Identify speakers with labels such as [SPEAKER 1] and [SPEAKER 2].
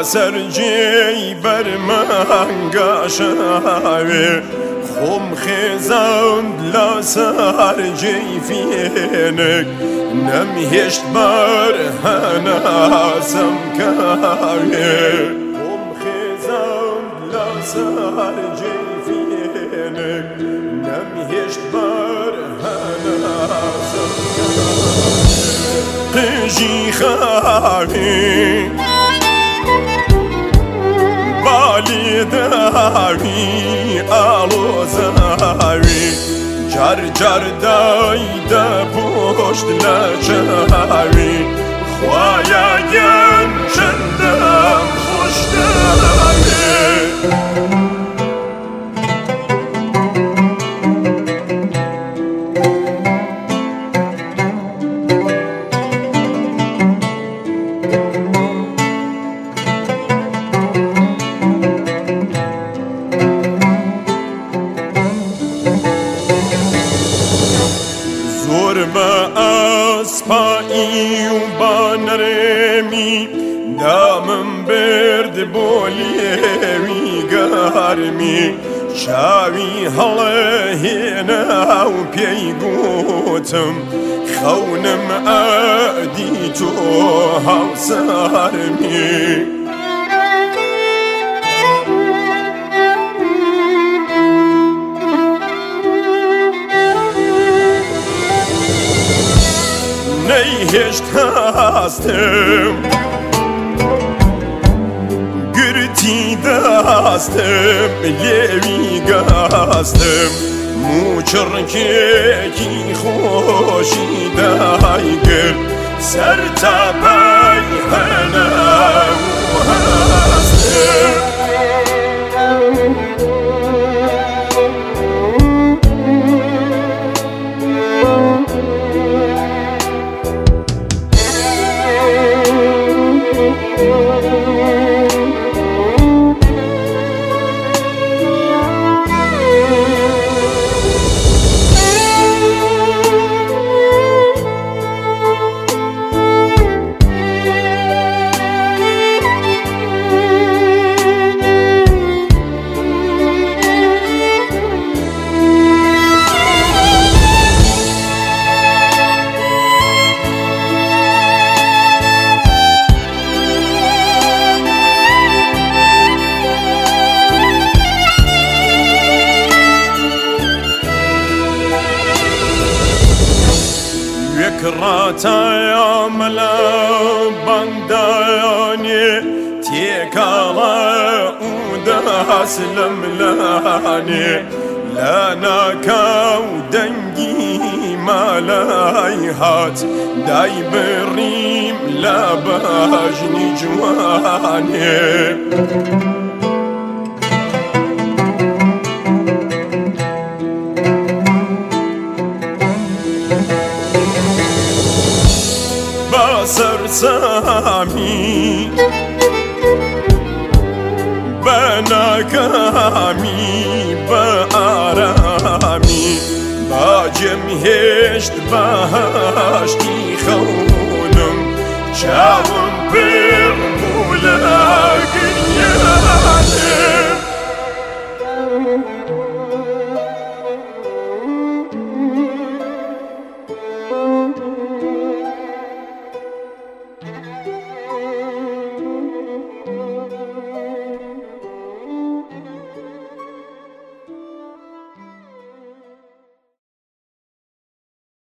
[SPEAKER 1] سرجی بر من گشاوی خم خزاند لا سرجی فینک نمیهشت بر هناسم کاوی خم خزاند لا سرجی فینک نمیهشت بر هناسم قجی خاوی بالی داوی آلو زاوی جر جر دایده پشت لچاوی خوایا گن چندم خوش داوی اسپایی و بانرمی دامم برد بولیوی گرمی شاوی هڵهێنا و پێی گوتم خەونم ئادی تۆ هاوسارمی نەیهێشت هەستم گرتی دەستم لێوی گەستم موچڕکێکی خۆشی دایگر سەر تاپای هەنا و هەستم کراتایا ملا بندانی تیکالا او دست لملانی لاناکا و دنگی مالای هات دای بریم لباجنی جوانی سرسامی بناکامی با آرامی با جمهشت باشتی خونم چاوم پر مولا